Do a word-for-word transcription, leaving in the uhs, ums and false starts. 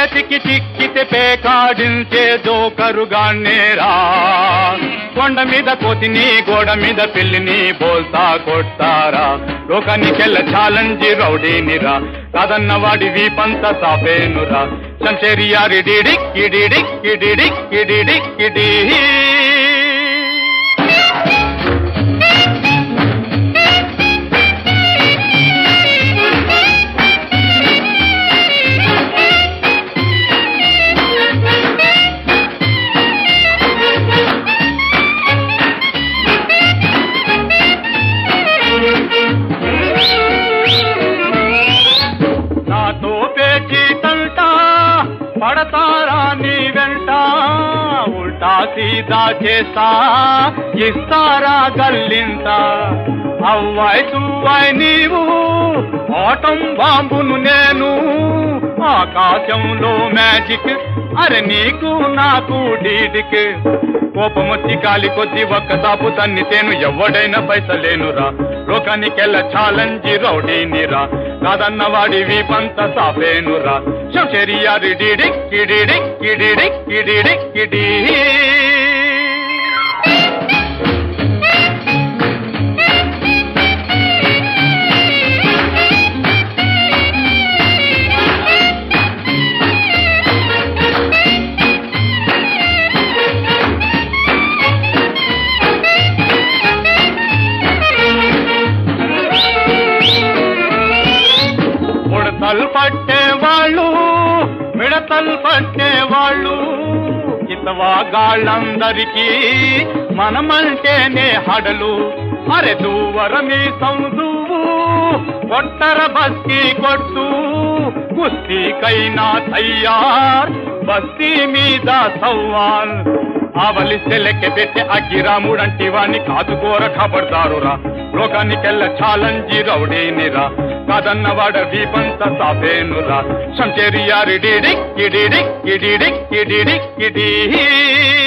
చేతికి చిక్కితే పేకాడించే జోకరుగాన్నేరా కొండ మీద కోతిని గోడ మీద పిల్లిని బోల్తా కొట్టారా లోకానికెళ్ళ ఛాలెంజ్ రౌడీనిరా కాదన్న వాడి వీపంత సాపేనురా శంషేరియారి డిడిక్ కిడిడిక్ కిడిడిక్ కిడిడిక్ కిడి నాతో పేచి తంట పడతారా నీ వెంట ఉల్టా సీదా చేస్తా ఇస్తారా గల్లింత అవ్వాయి తువ్వాయి నీవు ఆటం బాంబును నేను ఆకాశంలో మ్యాజిక్ అరే నీకు నాకు డీడిక్ కోపమొచ్చి కాలి కొద్ది ఒక్క సాపు తన్నితేను ఎవడైనా పైసలేనురా లోకానికెళ్ళ ఛాలెంజ్ రౌడీనిరా కాదన్న వాడి వీపంత సాపేనురా శంషేరియారి డిడిక్ కిడిడిక్ కిడిడిక్ కిడిడిక్ కిడి ముడతలు పట్టేవాళ్ళు మిడతలు పట్టేవాళ్ళు చిత్తవాగాళ్ళందరికీ మనమంటేనే హడలు అరె దూవరమీ సౌదువు కొట్టర బస్తీ కొట్టు కుస్తీకైనా తయ్యార్ బస్తీ మీద సవ్వాల్ ఆవలిస్తే లెక్క పెట్టి అగ్గిరాముడంటి వాణ్ణి కాదుకోర ఖబర్దారురా లోకానికెళ్ళ ఛాలెంజ్ రౌడీనిరా కాదన్న వాడ వీపంత సాపేనురా శంషేరియారి డిడిక్ కిడిడిక్ కిడిడిక్ కిడిడిక్ కిడి